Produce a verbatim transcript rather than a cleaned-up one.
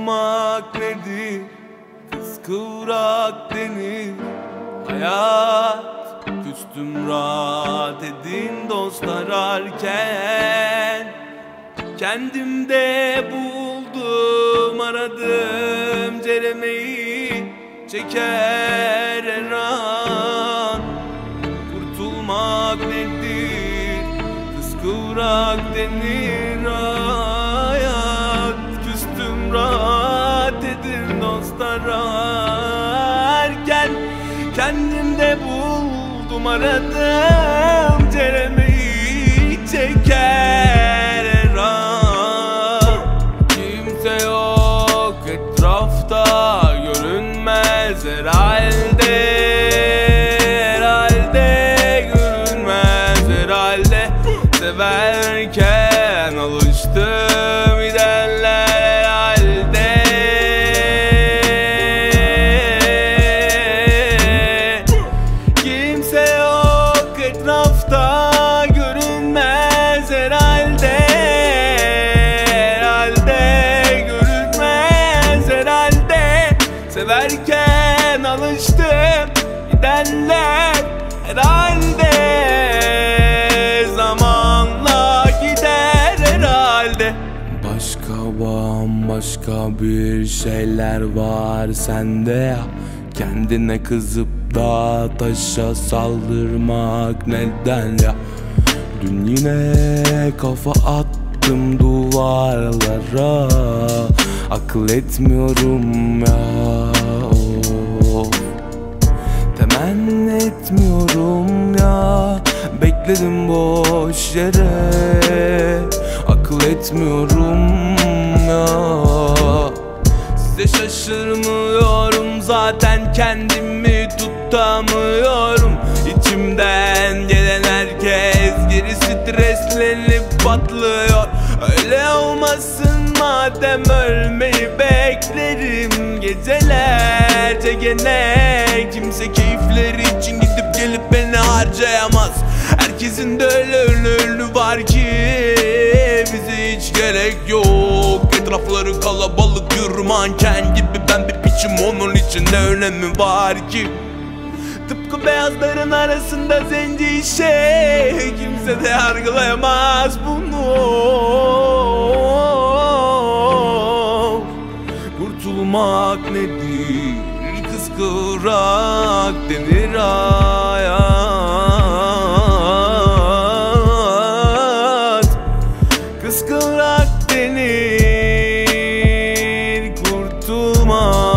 Kurtulmak nedir? Kıskıvrak denir hayat. Küstüm rahat edin dostlar ararken. Kendimde buldum aradım ceremeyi, çeker her an. Kurtulmak nedir? Kıskıvrak denir hayat. Küstüm rahat edin dostlar ararken. Kendimde buldum aradım ceremeyi, çeker her an. Kimse yok etrafta, görünmez herhalde. Herhalde görünmez herhalde. Severken alıştım giderler herhalde. Kimse yok etrafta, görünmez herhalde. Herhalde görünmez herhalde. Severken alıştım giderler herhalde. Zamanla gider herhalde. Başka bambaşka bir şeyler var sende ya. Kendine kızıp da taşa saldırmak neden ya? Dün yine kafa attım duvarlara, akıl etmiyorum ya. Of. Temenni etmiyorum ya. Bekledim boş yere, akıl etmiyorum ya. Size şaşırmıyorum zaten, kendimi tutamıyorum. İçimden gelen herkes geri streslenip patlıyor. Öyle olmasın madem, ölmeyi beklerim gecelerce gene. Kimse keyifleri için gidip gelip beni harcayamaz. Herkesin de öyle öyle önü var ki bize hiç gerek yok. Etrafları kalabalık, yürü manken gibi. Ben bir piçim, onun için ne önemi var ki? Tıpkı beyazların arasında zenci şey, kimse de yargılayamaz bunu. Kurtulmak nedir? Kıskıvrak denir hayat. Kıskıvrak denir kurtulmak.